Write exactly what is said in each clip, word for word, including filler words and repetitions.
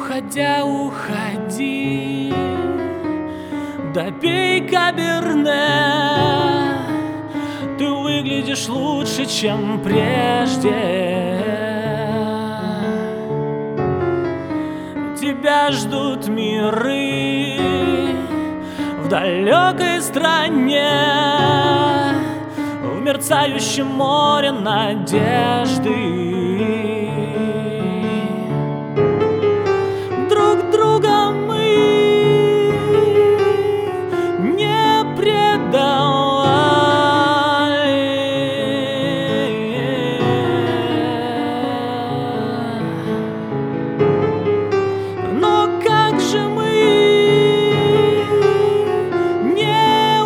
Уходя, уходи, допей каберне. Ты выглядишь лучше, чем прежде. Тебя ждут миры в далекой стране, в мерцающем море надежды. Друг друга мы не предавали, но как же мы не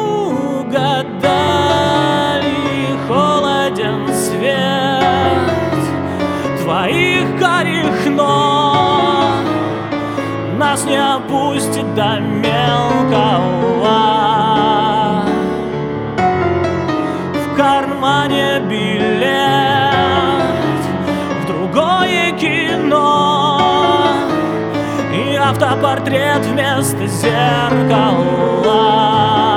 угадали? Холоден свет твоих карих ног, нас не опустит до мелкого. В кармане билет в другое кино и автопортрет вместо зеркала.